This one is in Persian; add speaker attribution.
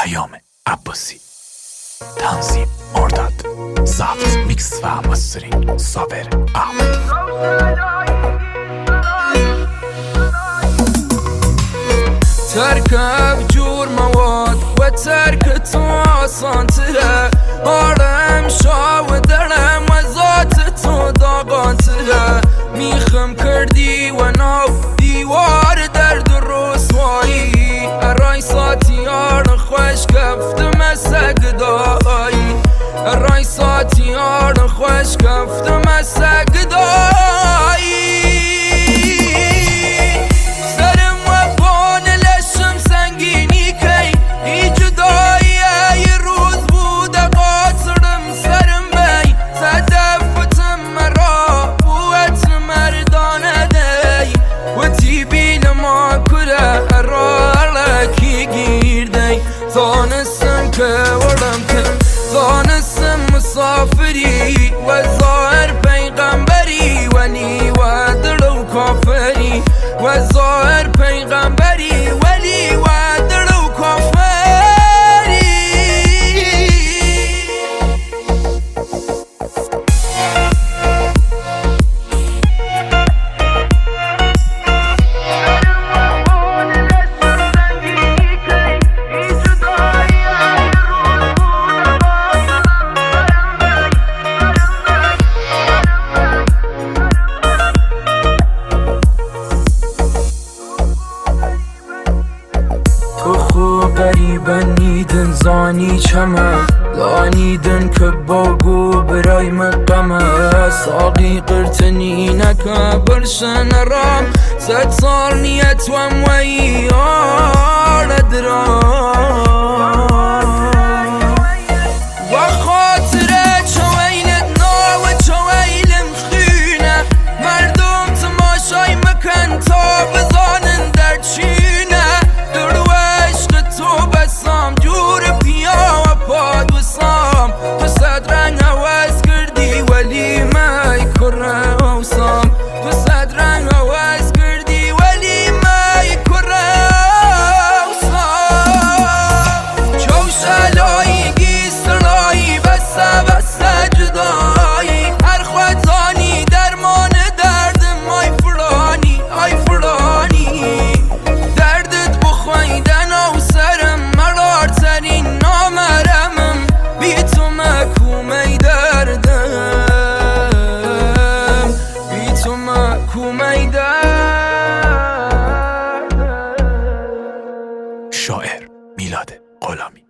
Speaker 1: پیام عباسی، تنظیم مرداد، ضبط میکس و مسترینگ صابر احمدی.
Speaker 2: تركب جور مواد وترك تواسان تلا هارم شاو درم وزات تو داغان تلا میخم کردی و ناو دیوار درد رسوایی ارای ساتیار خوش کفتم سگدایی ارای ساتیار خوش کفتم سگدایی ظانسم که ورم کن ظانسم مسافری و ظاهر پیغمبری ولی و دلو کافری و ظاهر پیغمبری ولی و دلو کافری. قریبا نیدن زانی چمه لانیدن که باگو برای مقامه ساقی قرتنی نکه برشن رام ست سال نیت وم ویار درام و خاطره چویلت نا و چویلم خینه مردم تماشای مکن تا بزانن در چینه تو بسام جور پیا و پاد و سام تو صد رنگ عوض کردی ولی مای کره و سام تو صد رنگ عوض کردی ولی مای کره و سام چو شلایی گیسترایی بسه جدایی هر خود زانی درمان درد مای فرانی آی فرانی دردت بخویدن و سرم مرارترین نامرمم بی تو مکومه دردم بی تو مکومه دردم.
Speaker 1: شاعر میلاد غلامی.